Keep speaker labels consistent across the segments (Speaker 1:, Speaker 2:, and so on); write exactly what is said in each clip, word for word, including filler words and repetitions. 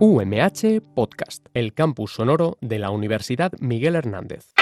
Speaker 1: U M H Podcast, el campus sonoro de la Universidad Miguel Hernández.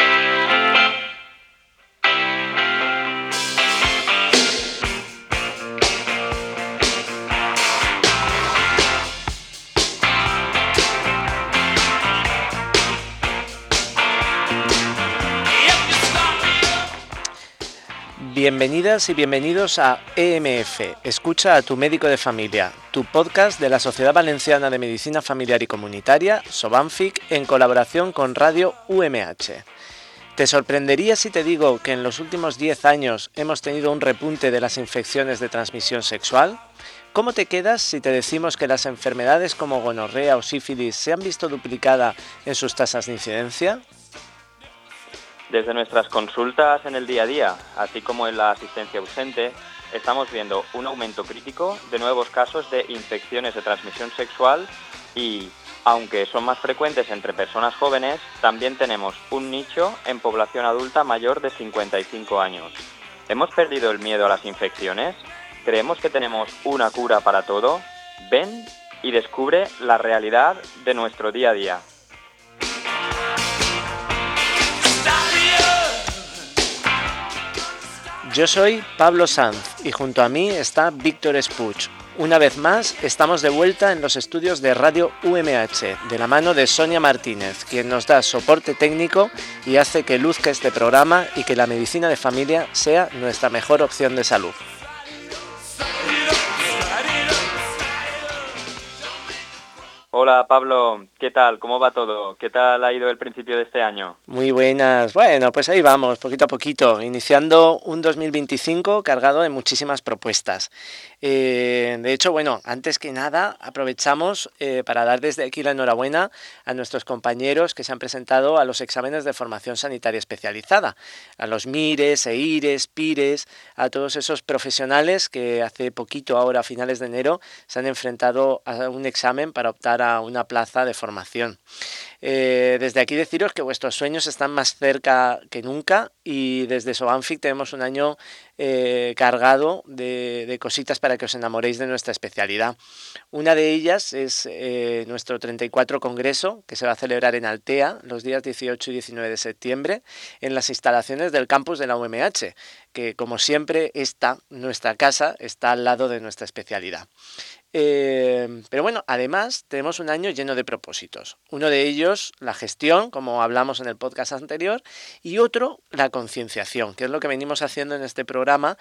Speaker 2: Bienvenidas y bienvenidos a E M F, Escucha a tu médico de familia, tu podcast de la Sociedad Valenciana de Medicina Familiar y Comunitaria, SOVANFIC, en colaboración con Radio U M H. ¿Te sorprendería si te digo que en los últimos diez años hemos tenido un repunte de las infecciones de transmisión sexual? ¿Cómo te quedas si te decimos que las enfermedades como gonorrea o sífilis se han visto duplicada en sus tasas de incidencia?
Speaker 3: Desde nuestras consultas en el día a día, así como en la asistencia ausente, estamos viendo un aumento crítico de nuevos casos de infecciones de transmisión sexual y, aunque son más frecuentes entre personas jóvenes, también tenemos un nicho en población adulta mayor de cincuenta y cinco años. ¿Hemos perdido el miedo a las infecciones? ¿Creemos que tenemos una cura para todo? Ven y descubre la realidad de nuestro día a día.
Speaker 2: Yo soy Pablo Sanz y junto a mí está Víctor Espuch. Una vez más, estamos de vuelta en los estudios de Radio U M H, de la mano de Sonia Martínez, quien nos da soporte técnico y hace que luzca este programa y que la medicina de familia sea nuestra mejor opción de salud.
Speaker 3: Hola Pablo, ¿qué tal? ¿Cómo va todo? ¿Qué tal ha ido el principio de este año?
Speaker 2: Muy buenas. Bueno, pues ahí vamos, poquito a poquito, iniciando un dos mil veinticinco cargado de muchísimas propuestas. Eh, de hecho, bueno, antes que nada aprovechamos eh, para dar desde aquí la enhorabuena a nuestros compañeros que se han presentado a los exámenes de formación sanitaria especializada, a los MIRES, EIRES, PIRES, a todos esos profesionales que hace poquito, ahora a finales de enero, se han enfrentado a un examen para optar a una plaza de formación. Eh, desde aquí deciros que vuestros sueños están más cerca que nunca y desde SOVANFIC tenemos un año eh, cargado de, de cositas para que os enamoréis de nuestra especialidad. Una de ellas es eh, nuestro treinta y cuatro Congreso, que se va a celebrar en Altea los días dieciocho y diecinueve de septiembre en las instalaciones del campus de la U M H, que como siempre está, nuestra casa está al lado de nuestra especialidad. Eh, pero bueno, además tenemos un año lleno de propósitos. Uno de ellos, la gestión, como hablamos en el podcast anterior, y otro, la concienciación, que es lo que venimos haciendo en este programa.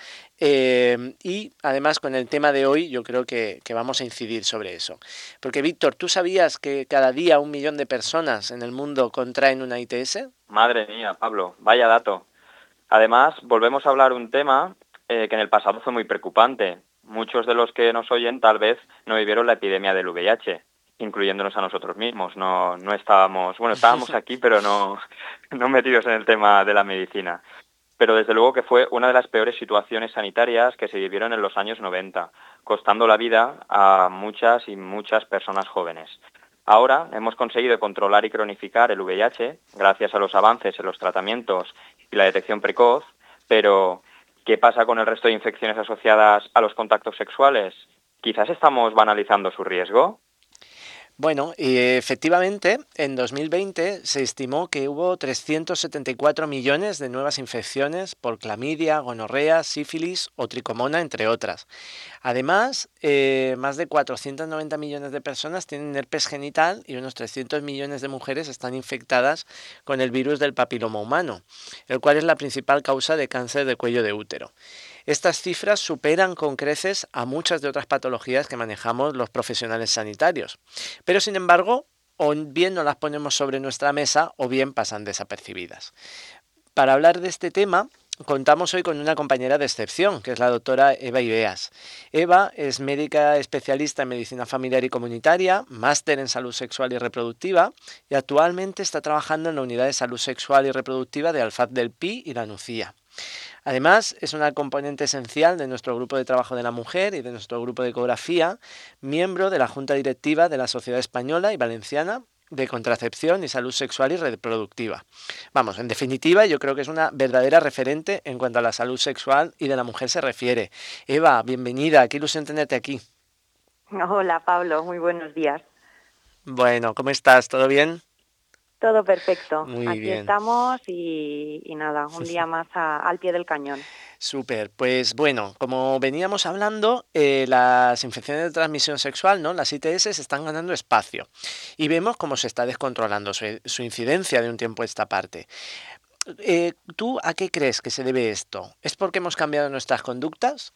Speaker 2: Eh, y además con el tema de hoy yo creo que, que vamos a incidir sobre eso. Porque Víctor, ¿tú sabías que cada día un millón de personas en el mundo contraen una I T S?
Speaker 3: Madre mía, Pablo, vaya dato. Además, volvemos a hablar un tema eh, que en el pasado fue muy preocupante. Muchos de los que nos oyen tal vez no vivieron la epidemia del V I H, incluyéndonos a nosotros mismos. No, no estábamos, bueno, estábamos aquí, pero no, no metidos en el tema de la medicina. Pero desde luego que fue una de las peores situaciones sanitarias que se vivieron en los años noventa, costando la vida a muchas y muchas personas jóvenes. Ahora hemos conseguido controlar y cronificar el V I H gracias a los avances en los tratamientos y la detección precoz, pero ¿qué pasa con el resto de infecciones asociadas a los contactos sexuales? ¿Quizás estamos banalizando su riesgo?
Speaker 2: Bueno, y efectivamente, en dos mil veinte se estimó que hubo trescientos setenta y cuatro millones de nuevas infecciones por clamidia, gonorrea, sífilis o tricomona, entre otras. Además, eh, más de cuatrocientos noventa millones de personas tienen herpes genital y unos trescientos millones de mujeres están infectadas con el virus del papiloma humano, el cual es la principal causa de cáncer de cuello de útero. Estas cifras superan con creces a muchas de otras patologías que manejamos los profesionales sanitarios. Pero, sin embargo, o bien no las ponemos sobre nuestra mesa o bien pasan desapercibidas. Para hablar de este tema, contamos hoy con una compañera de excepción, que es la doctora Eva Ibeas. Eva es médica especialista en medicina familiar y comunitaria, máster en salud sexual y reproductiva y actualmente está trabajando en la unidad de salud sexual y reproductiva de Alfaz del Pi y La Nucía. Además, es una componente esencial de nuestro grupo de trabajo de la mujer y de nuestro grupo de ecografía, miembro de la Junta Directiva de la Sociedad Española y Valenciana de Contracepción y Salud Sexual y Reproductiva. Vamos, en definitiva, yo creo que es una verdadera referente en cuanto a la salud sexual y de la mujer se refiere. Eva, bienvenida, qué ilusión tenerte aquí.
Speaker 4: Hola Pablo, muy buenos días.
Speaker 2: Bueno, ¿cómo estás? ¿Todo bien?
Speaker 4: Todo perfecto.
Speaker 2: Muy
Speaker 4: Aquí
Speaker 2: bien.
Speaker 4: estamos y, y nada, un día más a- al pie del cañón.
Speaker 2: Súper. Pues bueno, como veníamos hablando, eh, las infecciones de transmisión sexual, ¿no? Las I T S están ganando espacio y vemos cómo se está descontrolando su, su incidencia de un tiempo a esta parte. Eh, ¿tú a qué crees que se debe esto? ¿Es porque hemos cambiado nuestras conductas?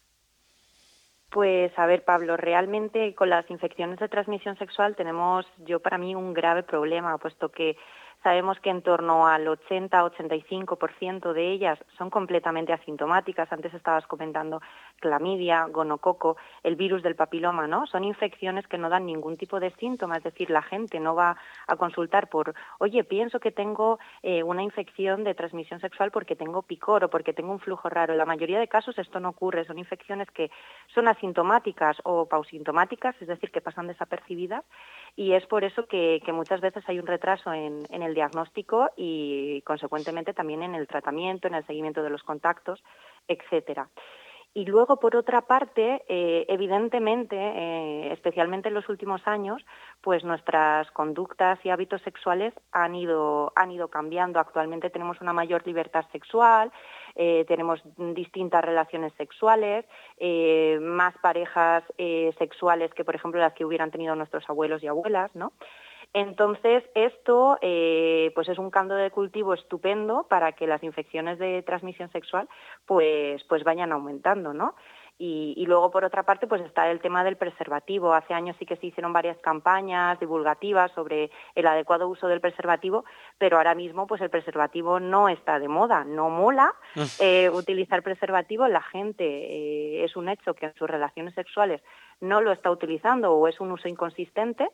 Speaker 4: Pues a ver, Pablo, realmente con las infecciones de transmisión sexual tenemos, yo para mí, un grave problema, puesto que sabemos que en torno al ochenta a ochenta y cinco por ciento de ellas son completamente asintomáticas. Antes estabas comentando clamidia, gonococo, el virus del papiloma, ¿no? Son infecciones que no dan ningún tipo de síntoma, es decir, la gente no va a consultar por, oye, pienso que tengo eh, una infección de transmisión sexual porque tengo picor o porque tengo un flujo raro. En la mayoría de casos esto no ocurre, son infecciones que son asintomáticas o pausintomáticas, es decir, que pasan desapercibidas, y es por eso que, que muchas veces hay un retraso en, en el diagnóstico y, consecuentemente, también en el tratamiento, en el seguimiento de los contactos, etcétera. Y luego, por otra parte, eh, evidentemente, eh, especialmente en los últimos años, pues nuestras conductas y hábitos sexuales han ido, han ido cambiando. Actualmente tenemos una mayor libertad sexual, eh, tenemos distintas relaciones sexuales, eh, más parejas eh, sexuales que, por ejemplo, las que hubieran tenido nuestros abuelos y abuelas, ¿no? Entonces, esto eh, pues es un caldo de cultivo estupendo para que las infecciones de transmisión sexual pues, pues vayan aumentando, ¿no? Y, y luego, por otra parte, pues está el tema del preservativo. Hace años sí que se hicieron varias campañas divulgativas sobre el adecuado uso del preservativo, pero ahora mismo pues el preservativo no está de moda, no mola eh, utilizar preservativo. La gente, eh, es un hecho que en sus relaciones sexuales no lo está utilizando o es un uso inconsistente.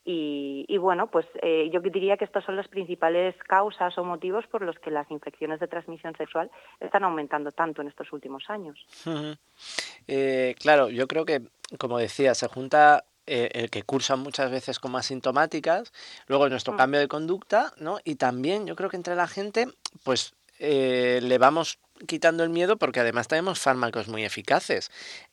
Speaker 4: Y, y bueno, pues eh, yo diría que estas son las principales causas o motivos por los que las infecciones de transmisión sexual están aumentando tanto en estos últimos años.
Speaker 2: Ujú. Eh, claro, yo creo que, como decía, se junta eh, el que cursan muchas veces como asintomáticas, luego nuestro
Speaker 4: Mm,
Speaker 2: cambio de conducta, ¿no? Y también yo creo que entre la gente, pues eh, le vamos quitando el miedo porque además tenemos fármacos muy eficaces.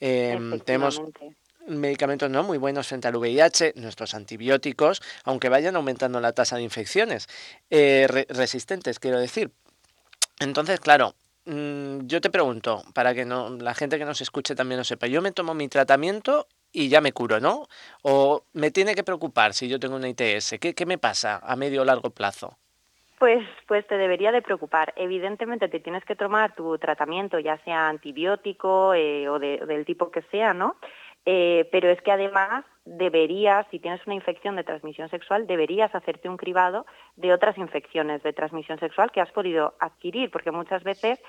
Speaker 2: Em, tenemos
Speaker 4: efectivamente.
Speaker 2: medicamentos no muy buenos frente al V I H, nuestros antibióticos, aunque vayan aumentando la tasa de infecciones eh, re- resistentes, quiero decir. Entonces, claro, mm, yo te pregunto, para que no, la gente que nos escuche también lo sepa, yo me tomo mi tratamiento y ya me curo, ¿no? ¿O me tiene que preocupar si yo tengo una I T S? ¿Qué, qué me pasa a medio o largo plazo?
Speaker 4: Pues, pues te debería de preocupar. Evidentemente te tienes que tomar tu tratamiento, ya sea antibiótico eh, o de- del tipo que sea, ¿no? Eh, pero es que además deberías, si tienes una infección de transmisión sexual, deberías hacerte un cribado de otras infecciones de transmisión sexual que has podido adquirir, porque muchas veces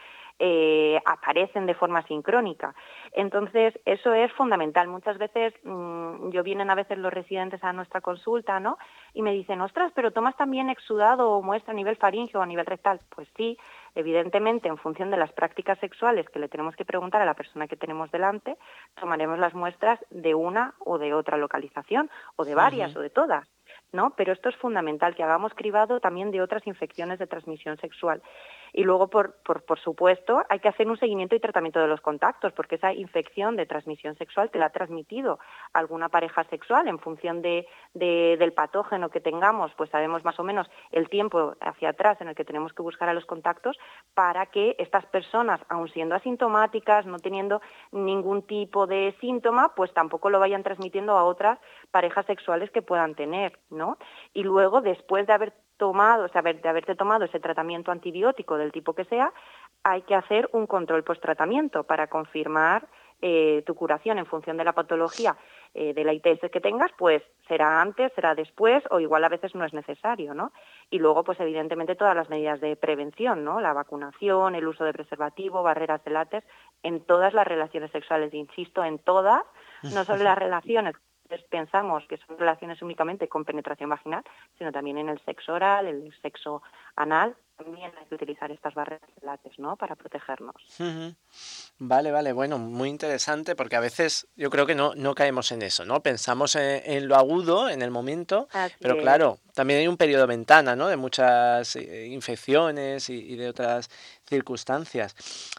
Speaker 4: eh, aparecen de forma sincrónica. Entonces, eso es fundamental. Muchas veces, mmm, yo vienen a veces los residentes a nuestra consulta, ¿no? Y me dicen, ostras, pero tomas también exudado o muestra a nivel faríngeo o a nivel rectal. Pues sí, evidentemente, en función de las prácticas sexuales que le tenemos que preguntar a la persona que tenemos delante, tomaremos las muestras de una o de otra localización, o de varias,
Speaker 2: Ujú.
Speaker 4: o de todas, ¿no? Pero esto es fundamental, que hagamos cribado también de otras infecciones de transmisión sexual. Y luego, por, por, por supuesto, hay que hacer un seguimiento y tratamiento de los contactos, porque esa infección de transmisión sexual te la ha transmitido alguna pareja sexual en función de, de, del patógeno que tengamos, pues sabemos más o menos el tiempo hacia atrás en el que tenemos que buscar a los contactos para que estas personas, aun siendo asintomáticas, no teniendo ningún tipo de síntoma, pues tampoco lo vayan transmitiendo a otras parejas sexuales que puedan tener, ¿no? Y luego, después de haber tomado, o sea, de haberte tomado ese tratamiento antibiótico del tipo que sea, hay que hacer un control post-tratamiento para confirmar eh, tu curación en función de la patología eh, de la I T S que tengas, pues será antes, será después, o igual a veces no es necesario, ¿no? Y luego, pues evidentemente todas las medidas de prevención, ¿no? La vacunación, el uso de preservativo, barreras de látex, en todas las relaciones sexuales, insisto, en todas, no solo las relaciones pensamos que son relaciones únicamente con penetración vaginal, sino también en el sexo oral, el sexo anal, también hay que utilizar estas barreras de látex, ¿no? Para protegernos.
Speaker 2: Ujú. Vale, vale, bueno, muy interesante porque a veces yo creo que no, no caemos en eso, ¿no? Pensamos en, en lo agudo, en el momento,
Speaker 4: Así
Speaker 2: pero
Speaker 4: es,
Speaker 2: claro, también hay un periodo ventana, ¿no? De muchas eh, infecciones y, y de otras circunstancias.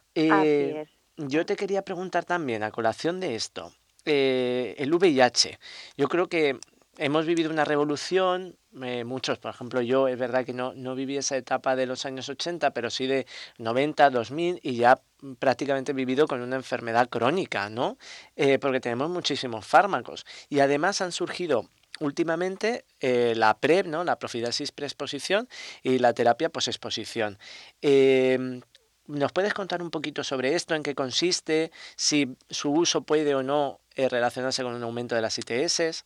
Speaker 4: así
Speaker 2: Eh,
Speaker 4: es.
Speaker 2: yo te quería preguntar también, a colación de esto, eh, el V I H. Yo creo que hemos vivido una revolución, eh, muchos, por ejemplo, yo es verdad que no, no viví esa etapa de los años ochenta, pero sí de noventa, dos mil, y ya prácticamente he vivido con una enfermedad crónica, ¿no? Eh, porque tenemos muchísimos fármacos. Y además han surgido últimamente eh, la PrEP, ¿no? La profilaxis preexposición y la terapia posexposición. Eh, ¿Nos puedes contar un poquito sobre esto, en qué consiste, si su uso puede o no eh, relacionarse con un aumento de las I T S?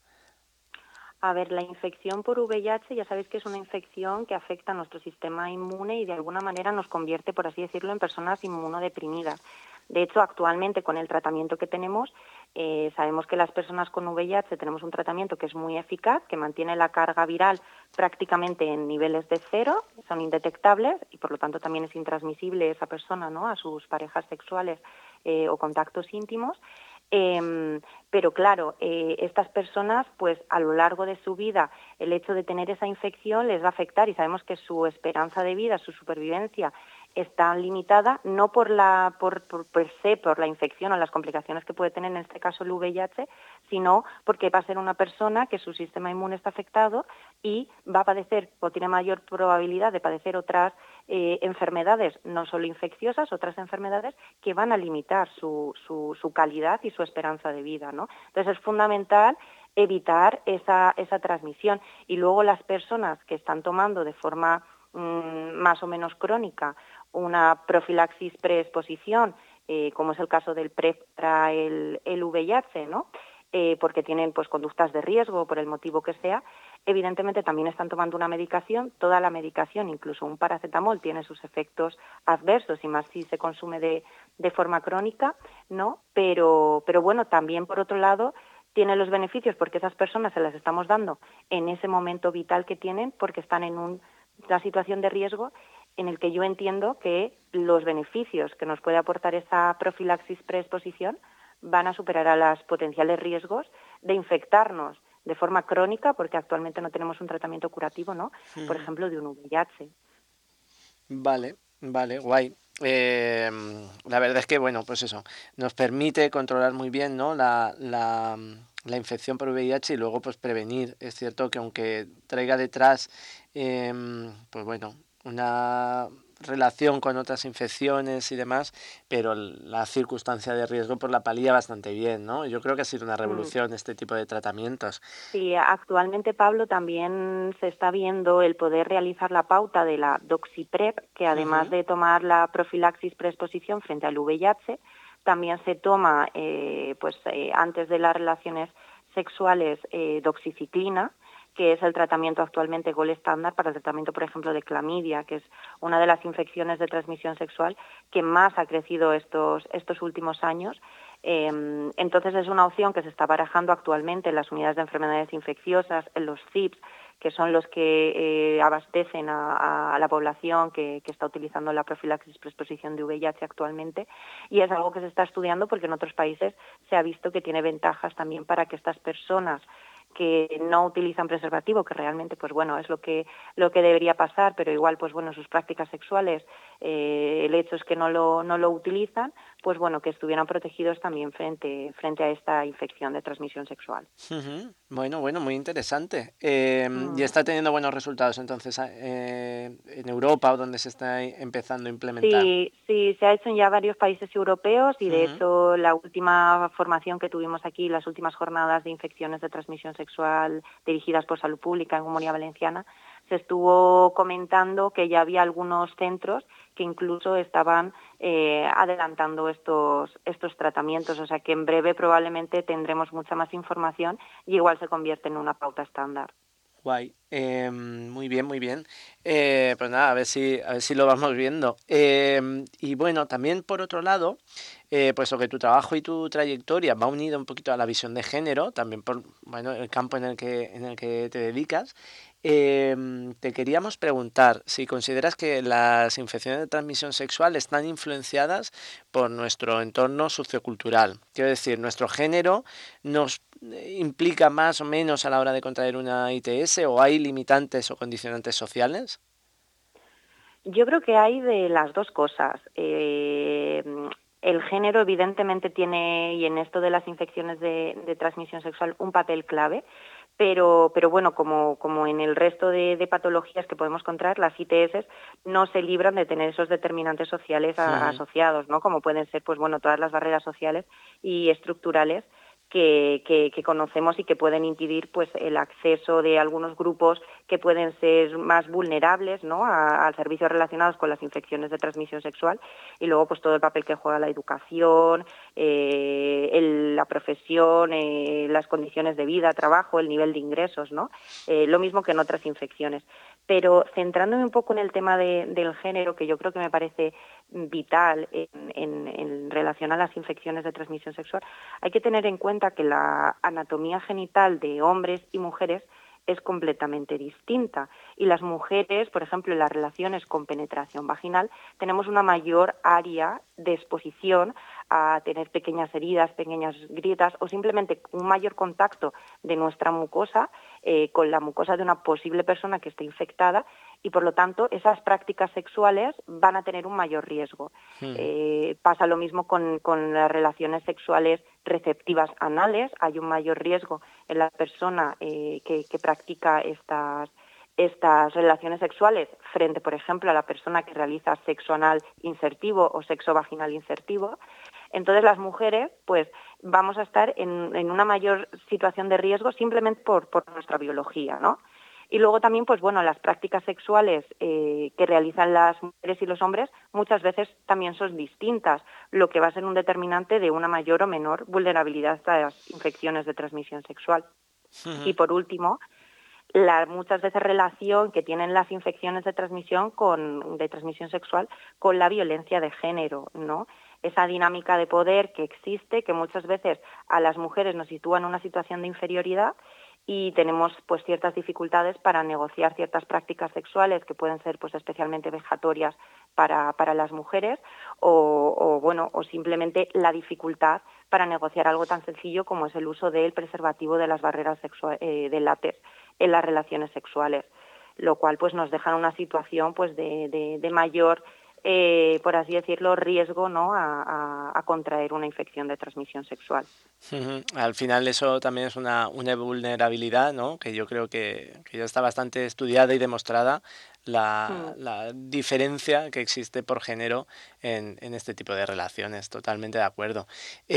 Speaker 4: A ver, la infección por V I H ya sabéis que es una infección que afecta a nuestro sistema inmune y de alguna manera nos convierte, por así decirlo, en personas inmunodeprimidas. De hecho, actualmente con el tratamiento que tenemos, eh, sabemos que las personas con V I H tenemos un tratamiento que es muy eficaz, que mantiene la carga viral prácticamente en niveles de cero, son indetectables y por lo tanto también es intransmisible esa persona, ¿no?, a sus parejas sexuales eh, o contactos íntimos. Eh, pero claro, eh, estas personas, pues a lo largo de su vida, el hecho de tener esa infección les va a afectar y sabemos que su esperanza de vida, su supervivencia, está limitada no por la por, por per se, por la infección o las complicaciones que puede tener en este caso el V I H, sino porque va a ser una persona que su sistema inmune está afectado y va a padecer o tiene mayor probabilidad de padecer otras eh, enfermedades, no solo infecciosas, otras enfermedades que van a limitar su, su, su calidad y su esperanza de vida, ¿no? Entonces es fundamental evitar esa, esa transmisión. Y luego las personas que están tomando de forma mmm, más o menos crónica una profilaxis preexposición, eh, como es el caso del PrEP para el, el V I H, ¿no? Eh, porque tienen pues conductas de riesgo por el motivo que sea, evidentemente también están tomando una medicación. Toda la medicación, incluso un paracetamol, tiene sus efectos adversos y más si se consume de, de forma crónica, ¿no? Pero, pero bueno, también por otro lado tiene los beneficios porque esas personas se las estamos dando en ese momento vital que tienen porque están en un, una situación de riesgo en el que yo entiendo que los beneficios que nos puede aportar esa profilaxis preexposición van a superar a los potenciales riesgos de infectarnos de forma crónica, porque actualmente no tenemos un tratamiento curativo, ¿no? Mm. Por ejemplo, de un V I H.
Speaker 2: Vale, vale, guay. Eh, la verdad es que, bueno, pues eso, nos permite controlar muy bien, ¿no?, la, la, la infección por V I H y luego pues prevenir. Es cierto que aunque traiga detrás, eh, pues bueno, una relación con otras infecciones y demás, pero la circunstancia de riesgo pues la palía bastante bien, ¿no? Yo creo que ha sido una revolución mm. este tipo de tratamientos.
Speaker 4: Sí, actualmente, Pablo, también se está viendo el poder realizar la pauta de la doxiprep, que además uh-huh. de tomar la profilaxis preexposición frente al V I H, también se toma eh, pues eh, antes de las relaciones sexuales eh, doxiciclina, que es el tratamiento actualmente gold estándar para el tratamiento, por ejemplo, de clamidia, que es una de las infecciones de transmisión sexual que más ha crecido estos, estos últimos años. Eh, entonces es una opción que se está barajando actualmente en las unidades de enfermedades infecciosas, en los C I Ps, que son los que eh, abastecen a, a la población que, que está utilizando la profilaxis preexposición de V I H actualmente, y es algo que se está estudiando porque en otros países se ha visto que tiene ventajas también para que estas personas que no utilizan preservativo, que realmente pues bueno es lo que lo que debería pasar, pero igual pues bueno sus prácticas sexuales eh, el hecho es que no lo no lo utilizan, pues bueno que estuvieran protegidos también frente frente a esta infección de transmisión sexual.
Speaker 2: Uh-huh. Bueno, bueno, muy interesante. Eh, uh-huh. Y está teniendo buenos resultados entonces eh, en Europa o donde se está empezando a implementar.
Speaker 4: Sí, sí, se ha hecho en ya varios países europeos y de uh-huh. hecho la última formación que tuvimos aquí, las últimas jornadas de infecciones de transmisión sexual dirigidas por Salud Pública en Comunidad Valenciana, se estuvo comentando que ya había algunos centros que incluso estaban eh, adelantando estos estos tratamientos, o sea que en breve probablemente tendremos mucha más información y igual se convierte en una pauta estándar.
Speaker 2: Guay, eh, muy bien, muy bien. Eh, pues nada, a ver si a ver si lo vamos viendo. Eh, y bueno, también por otro lado, eh, pues lo que tu trabajo y tu trayectoria va unido un poquito a la visión de género, también por bueno el campo en el que en el que te dedicas. Eh, te queríamos preguntar si consideras que las infecciones de transmisión sexual están influenciadas por nuestro entorno sociocultural. Quiero decir, nuestro género nos implica más o menos a la hora de contraer una I T S o hay limitantes o condicionantes sociales.
Speaker 4: Yo creo que hay de las dos cosas. Eh, el género evidentemente tiene, y en esto de las infecciones de, de transmisión sexual, un papel clave, Pero, pero bueno, como, como en el resto de, de patologías que podemos encontrar, las I T S no se libran de tener esos determinantes sociales a,
Speaker 2: Ujú.
Speaker 4: asociados, ¿no? Como pueden ser, pues bueno, todas las barreras sociales y estructurales que, que, que conocemos y que pueden impedir, pues, el acceso de algunos grupos que pueden ser más vulnerables, ¿no?, a, a servicios relacionados con las infecciones de transmisión sexual, y luego, pues, todo el papel que juega la educación, eh, el, la profesión, eh, las condiciones de vida, trabajo, el nivel de ingresos, ¿no? Eh, lo mismo que en otras infecciones. Pero centrándome un poco en el tema de, del género, que yo creo que me parece vital en, en, en relación a las infecciones de transmisión sexual, hay que tener en cuenta que la anatomía genital de hombres y mujeres es completamente distinta. Y las mujeres, por ejemplo, en las relaciones con penetración vaginal, tenemos una mayor área de exposición a tener pequeñas heridas, pequeñas grietas o simplemente un mayor contacto de nuestra mucosa eh, con la mucosa de una posible persona que esté infectada, y por lo tanto esas prácticas sexuales van a tener un mayor riesgo.
Speaker 2: Mm.
Speaker 4: Eh, pasa lo mismo con, con las relaciones sexuales receptivas anales, hay un mayor riesgo en la persona eh, que, que practica estas estas relaciones sexuales frente, por ejemplo, a la persona que realiza sexo anal insertivo o sexo vaginal insertivo. Entonces, las mujeres, pues, vamos a estar en, en una mayor situación de riesgo simplemente por, por nuestra biología, ¿no? Y luego también, pues bueno, las prácticas sexuales eh, que realizan las mujeres y los hombres muchas veces también son distintas, lo que va a ser un determinante de una mayor o menor vulnerabilidad a las infecciones de transmisión sexual.
Speaker 2: Ujú.
Speaker 4: Y por último, la muchas veces relación que tienen las infecciones de transmisión con de transmisión sexual con la violencia de género, ¿no? Esa dinámica de poder que existe, que muchas veces a las mujeres nos sitúa en una situación de inferioridad y tenemos pues ciertas dificultades para negociar ciertas prácticas sexuales que pueden ser pues especialmente vejatorias para, para las mujeres o, o bueno o simplemente la dificultad para negociar algo tan sencillo como es el uso del preservativo de las barreras sexuales eh, del látex en las relaciones sexuales, lo cual pues nos deja en una situación pues de, de, de mayor eh, por así decirlo, riesgo, ¿no?, a, a, a contraer una infección de transmisión sexual.
Speaker 2: Ujú. Al final eso también es una, una vulnerabilidad, ¿no? Que yo creo que, que ya está bastante estudiada y demostrada la,
Speaker 4: Mm.
Speaker 2: la diferencia que existe por género en, en este tipo de relaciones. Totalmente de acuerdo.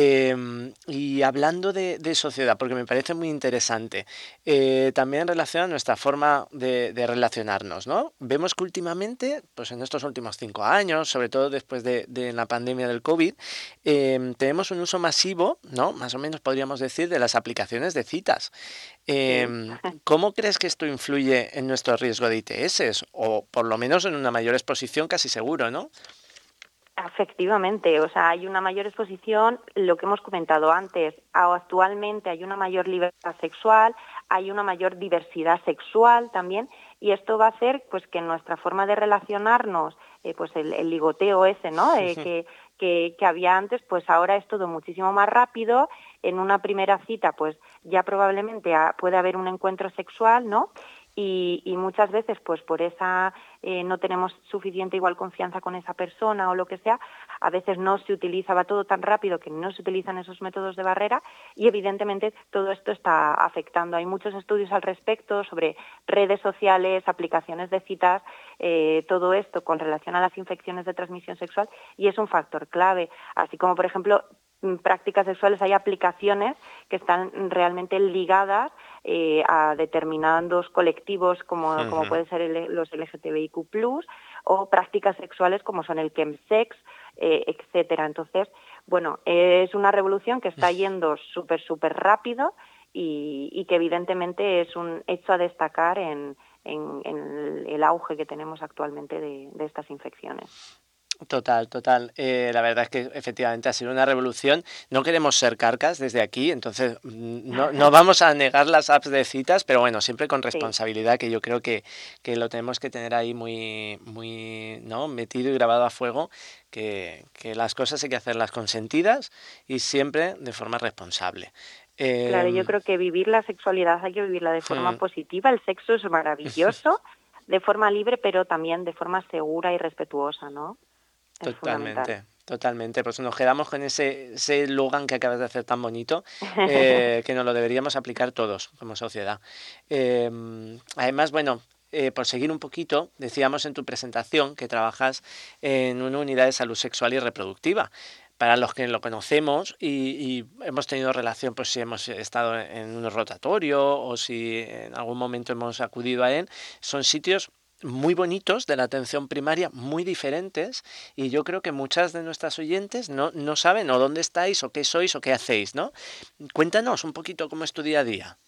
Speaker 2: Eh, y hablando de, de sociedad, porque me parece muy interesante, eh, también en relación a nuestra forma de, de relacionarnos, ¿no? Vemos que últimamente, pues en estos últimos cinco años, sobre todo después de, de la pandemia del COVID, eh, tenemos un uso masivo, ¿no?, más o menos podríamos decir, de las aplicaciones de citas.
Speaker 4: Sí.
Speaker 2: Eh, ¿Cómo crees que esto influye en nuestro riesgo de I T S? O por lo menos en una mayor exposición, casi seguro, ¿no?
Speaker 4: Efectivamente, o sea, hay una mayor exposición, lo que hemos comentado antes, actualmente hay una mayor libertad sexual, hay una mayor diversidad sexual también, y esto va a hacer pues que nuestra forma de relacionarnos, eh, pues el, el ligoteo ese, ¿no?, eh, que, que, que había antes, pues ahora es todo muchísimo más rápido. En una primera cita, pues ya probablemente ha, puede haber un encuentro sexual, ¿no?, Y, y muchas veces, pues por esa eh, no tenemos suficiente igual confianza con esa persona o lo que sea, a veces no se utiliza, va todo tan rápido que no se utilizan esos métodos de barrera y evidentemente todo esto está afectando. Hay muchos estudios al respecto sobre redes sociales, aplicaciones de citas, eh, todo esto con relación a las infecciones de transmisión sexual y es un factor clave, así como por ejemplo prácticas sexuales, hay aplicaciones que están realmente ligadas eh, a determinados colectivos como, como pueden ser el, los L G T B I Q plus, o prácticas sexuales como son el chemsex, eh, etcétera. Entonces, bueno, es una revolución que está yendo súper, súper rápido y, y que evidentemente es un hecho a destacar en, en, en el auge que tenemos actualmente de, de estas infecciones.
Speaker 2: Total, total. Eh, la verdad es que efectivamente ha sido una revolución. No queremos ser carcas desde aquí, entonces no, no vamos a negar las apps de citas, pero bueno, siempre con
Speaker 4: Sí.
Speaker 2: responsabilidad, que yo creo que, que lo tenemos que tener ahí muy, muy, ¿no?, metido y grabado a fuego, que, que las cosas hay que hacerlas consentidas y siempre de forma responsable.
Speaker 4: Claro, yo
Speaker 2: Eh,
Speaker 4: creo que vivir la sexualidad hay que vivirla de forma
Speaker 2: hmm,
Speaker 4: positiva. El sexo es maravilloso, de forma libre, pero también de forma segura y respetuosa, ¿no? Es fundamental.
Speaker 2: Totalmente, Totalmente, pues nos quedamos con ese ese eslogan que acabas de hacer tan bonito, eh, que nos lo deberíamos aplicar todos como sociedad. Eh, además, bueno, eh, por seguir un poquito, decíamos en tu presentación que trabajas en una unidad de salud sexual y reproductiva. Para los que lo conocemos y, y hemos tenido relación, pues si hemos estado en un rotatorio o si en algún momento hemos acudido a él, son sitios muy bonitos de la atención primaria, muy diferentes, y yo creo que muchas de nuestras oyentes no, no saben o dónde estáis o qué sois o qué hacéis, ¿no? Cuéntanos un poquito cómo es tu día a día.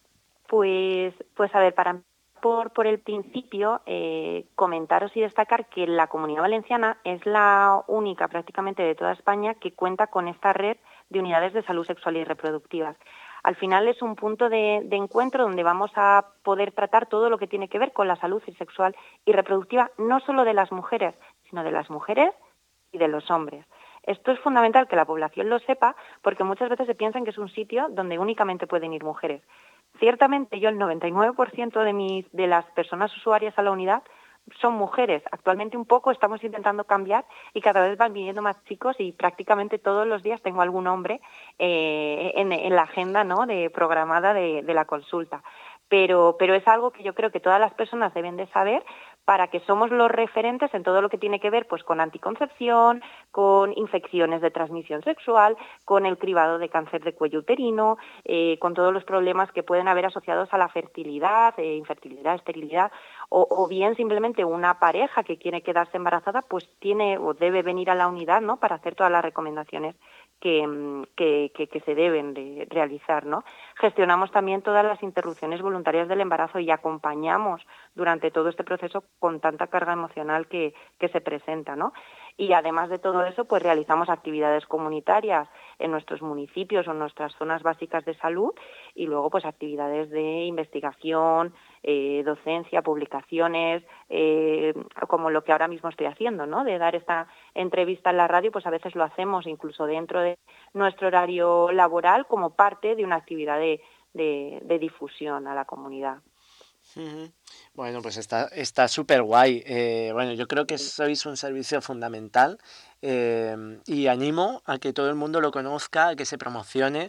Speaker 4: Pues, pues a ver, para por, por el principio, eh, comentaros y destacar que la Comunidad Valenciana es la única prácticamente de toda España que cuenta con esta red de unidades de salud sexual y reproductivas. Al final es un punto de, de encuentro donde vamos a poder tratar todo lo que tiene que ver con la salud sexual y reproductiva, no solo de las mujeres, sino de las mujeres y de los hombres. Esto es fundamental que la población lo sepa porque muchas veces se piensa que es un sitio donde únicamente pueden ir mujeres. Ciertamente yo el noventa y nueve por ciento de, mis, de las personas usuarias a la unidad son mujeres. Actualmente un poco estamos intentando cambiar y cada vez van viniendo más chicos y prácticamente todos los días tengo algún hombre eh, en, en la agenda, ¿no?, de programada de, de la consulta. Pero, pero es algo que yo creo que todas las personas deben de saber para que somos los referentes en todo lo que tiene que ver pues con anticoncepción, con infecciones de transmisión sexual, con el cribado de cáncer de cuello uterino, eh, con todos los problemas que pueden haber asociados a la fertilidad, eh, infertilidad, esterilidad, o, o bien simplemente una pareja que quiere quedarse embarazada, pues tiene o debe venir a la unidad, ¿no?, para hacer todas las recomendaciones que, que, que, que se deben de realizar, ¿no? Gestionamos también todas las interrupciones voluntarias del embarazo y acompañamos durante todo este proceso con tanta carga emocional que, que se presenta, ¿no? Y además de todo eso, pues realizamos actividades comunitarias en nuestros municipios o en nuestras zonas básicas de salud y luego pues actividades de investigación, eh, docencia, publicaciones, eh, como lo que ahora mismo estoy haciendo, ¿no?, de dar esta entrevista en la radio, pues a veces lo hacemos incluso dentro de nuestro horario laboral como parte de una actividad de, de, de difusión a la comunidad.
Speaker 2: Uh-huh. Bueno, pues está está súper guay. Eh, bueno, yo creo que sois un servicio fundamental eh, y animo a que todo el mundo lo conozca, a que se promocione,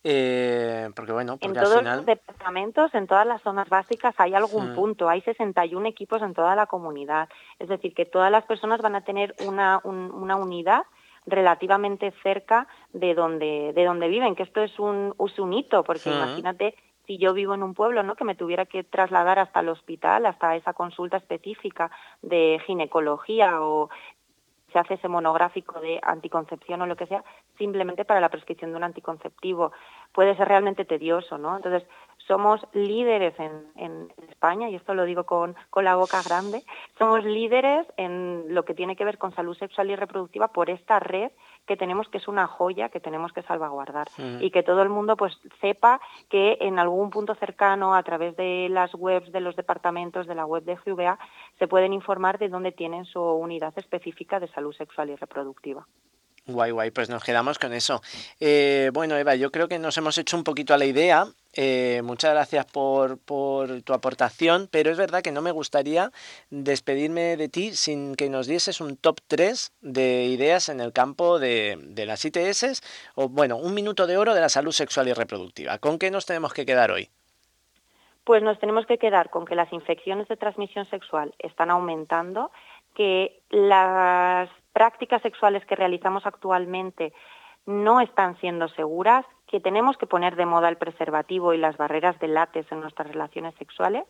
Speaker 2: eh, porque bueno, porque
Speaker 4: en
Speaker 2: al
Speaker 4: todos
Speaker 2: final...
Speaker 4: los departamentos, en todas las zonas básicas hay algún
Speaker 2: Uh-huh.
Speaker 4: punto, hay sesenta y un equipos en toda la comunidad, es decir, que todas las personas van a tener una, un, una unidad relativamente cerca de donde de donde viven, que esto es un, es un hito, porque
Speaker 2: Uh-huh.
Speaker 4: imagínate si yo vivo en un pueblo, ¿no?, que me tuviera que trasladar hasta el hospital, hasta esa consulta específica de ginecología o se hace ese monográfico de anticoncepción o lo que sea, simplemente para la prescripción de un anticonceptivo. Puede ser realmente tedioso, ¿no? Entonces, somos líderes en, en España, y esto lo digo con, con la boca grande, somos líderes en lo que tiene que ver con salud sexual y reproductiva por esta red que tenemos, que es una joya que tenemos que salvaguardar. Uh-huh. Y que todo el mundo pues sepa que en algún punto cercano, a través de las webs de los departamentos, de la web de G V A, se pueden informar de dónde tienen su unidad específica de salud sexual y reproductiva.
Speaker 2: Guay, guay, pues nos quedamos con eso. Eh, bueno, Eva, yo creo que nos hemos hecho un poquito a la idea. Eh, muchas gracias por, por tu aportación, pero es verdad que no me gustaría despedirme de ti sin que nos dieses un top tres de ideas en el campo de, de las I T S, o bueno, un minuto de oro de la salud sexual y reproductiva. ¿Con qué nos tenemos que quedar hoy?
Speaker 4: Pues nos tenemos que quedar con que las infecciones de transmisión sexual están aumentando, que las prácticas sexuales que realizamos actualmente no están siendo seguras, que tenemos que poner de moda el preservativo y las barreras de látex en nuestras relaciones sexuales,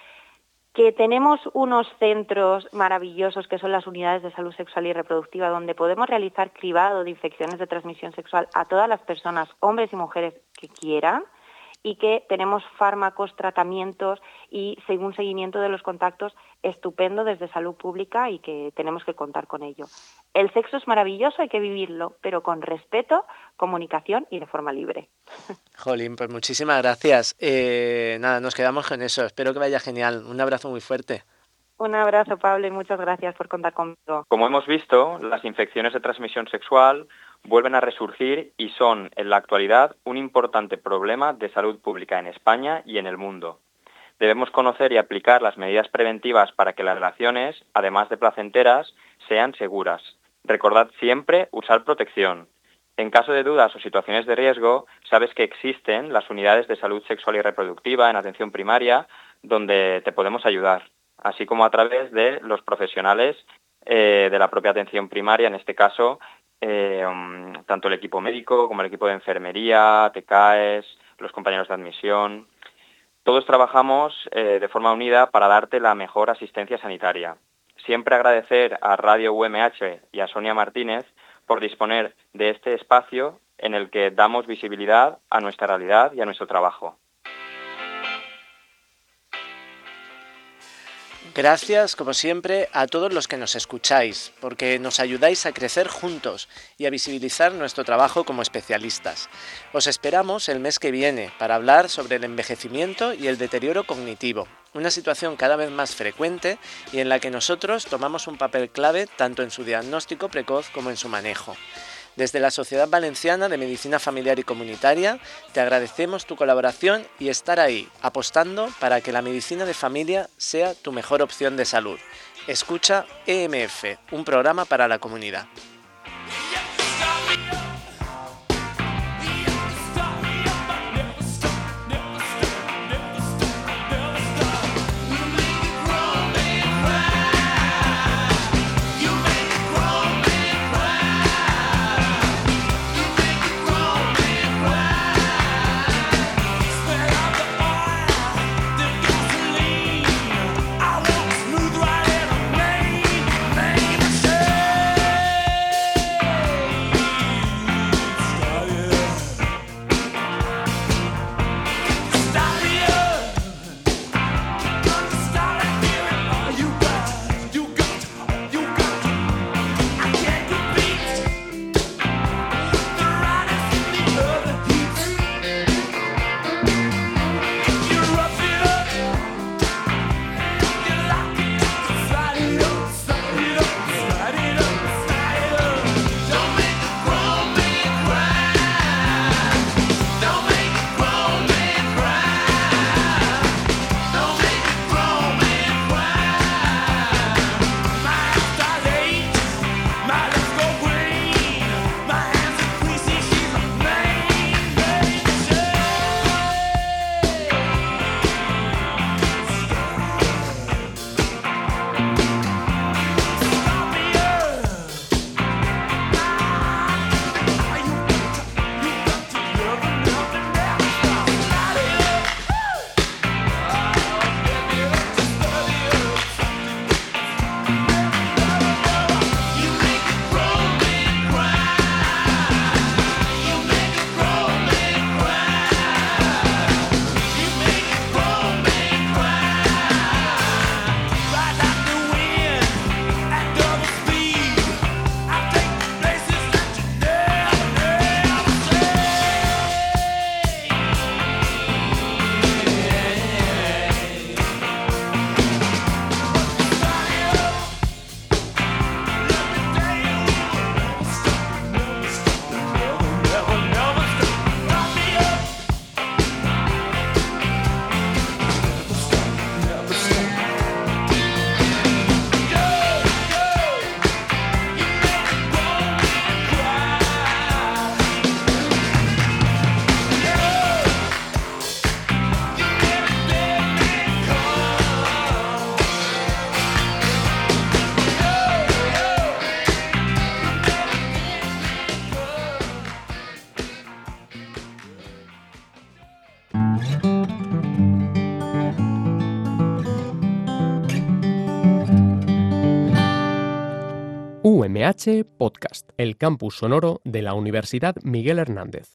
Speaker 4: que tenemos unos centros maravillosos que son las unidades de salud sexual y reproductiva, donde podemos realizar cribado de infecciones de transmisión sexual a todas las personas, hombres y mujeres, que quieran, y que tenemos fármacos, tratamientos y un seguimiento de los contactos estupendo desde salud pública y que tenemos que contar con ello. El sexo es maravilloso, hay que vivirlo, pero con respeto, comunicación y de forma libre.
Speaker 2: Jolín, pues muchísimas gracias. Eh, nada, nos quedamos con eso. Espero que vaya genial. Un abrazo muy fuerte.
Speaker 4: Un abrazo, Pablo, y muchas gracias por contar conmigo.
Speaker 3: Como hemos visto, las infecciones de transmisión sexual vuelven a resurgir y son, en la actualidad, un importante problema de salud pública en España y en el mundo. Debemos conocer y aplicar las medidas preventivas para que las relaciones, además de placenteras, sean seguras. Recordad siempre usar protección. En caso de dudas o situaciones de riesgo, sabes que existen las unidades de salud sexual y reproductiva en atención primaria donde te podemos ayudar, así como a través de los profesionales eh, de la propia atención primaria, en este caso, eh, um, tanto el equipo médico como el equipo de enfermería, T K E S, los compañeros de admisión. Todos trabajamos eh, de forma unida para darte la mejor asistencia sanitaria. Siempre agradecer a Radio U M H y a Sonia Martínez por disponer de este espacio en el que damos visibilidad a nuestra realidad y a nuestro trabajo.
Speaker 2: Gracias, como siempre, a todos los que nos escucháis, porque nos ayudáis a crecer juntos y a visibilizar nuestro trabajo como especialistas. Os esperamos el mes que viene para hablar sobre el envejecimiento y el deterioro cognitivo, una situación cada vez más frecuente y en la que nosotros tomamos un papel clave tanto en su diagnóstico precoz como en su manejo. Desde la Sociedad Valenciana de Medicina Familiar y Comunitaria te agradecemos tu colaboración y estar ahí, apostando para que la medicina de familia sea tu mejor opción de salud. Escucha E M F, un programa para la comunidad.
Speaker 1: U M H Podcast, el campus sonoro de la Universidad Miguel Hernández.